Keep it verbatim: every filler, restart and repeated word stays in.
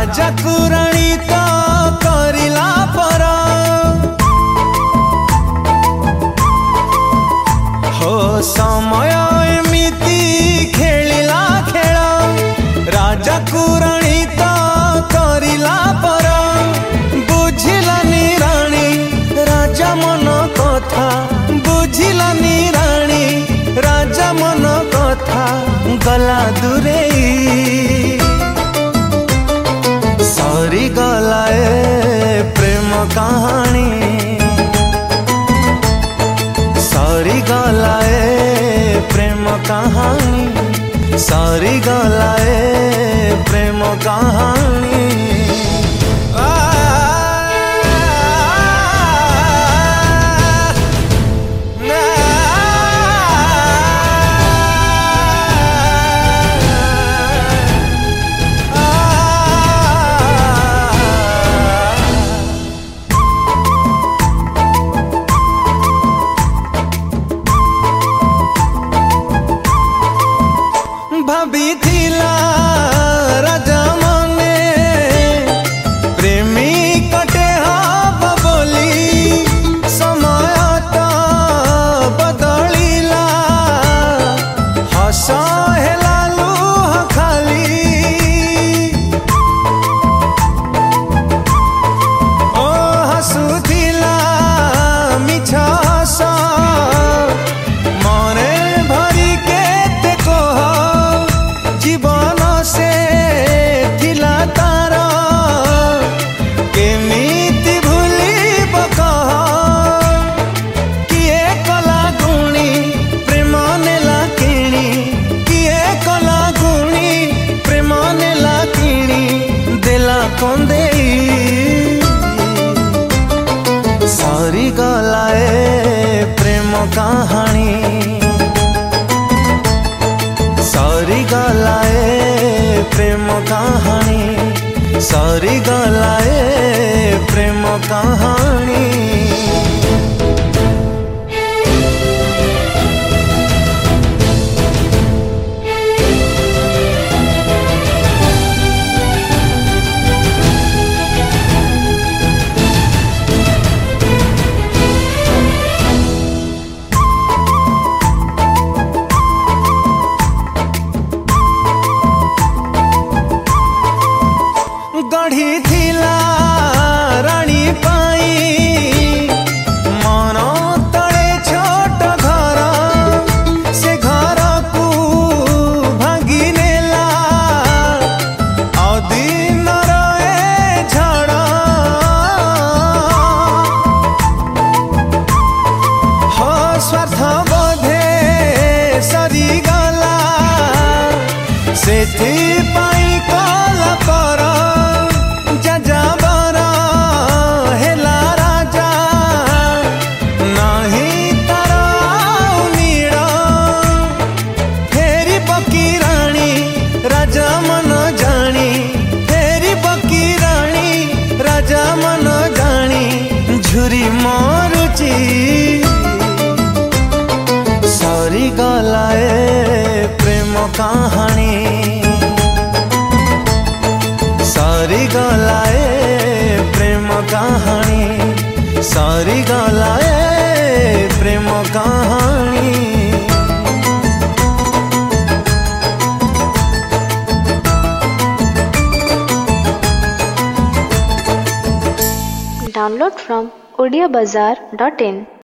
राजा कुराणी तो करिला पर हो समय एमिति खेलिला खेल राजा कुराणी तो करिला पर बुझिलानी राणी राजा मन कथा बुझिलानी राणी राजा मन कथा गला दूरे सरी गला ए प्रेम कहानी सरी गला ए प्रेम कहानी सरी गला ए प्रेम कहानी भाभी थिला राजा मने प्रेमी कटे हब बोली समय तो बदलिला हस हेला लुह खाली ओ हसुथिला मिछ हस मने भरी के कह जीवन से थिला तार केमिति भूलिब कह किए कला गुणी प्रेम नेला किणी किए कला गुणी प्रेम नेला किणी देला कंदेई सरी गला ए प्रेम कहानी सरी गला ए प्रेम कहानी सरी गला ए प्रेम कहानी गढ़ी थिला रानी पाई मन तले छोट घर से घर को भांगी नेला अदिन रहे झड़ हो स्वार्थ बोधे सरी गला सेथिपाई कला पर राजा मन जानी फेरी बकी रानी राजा मन जानी झुरी मारुची सरी गला ए प्रेम कहानी सरी गला ए प्रेम कहानी सरी गला ए प्रेम कहानी Download from odia bazaar dot in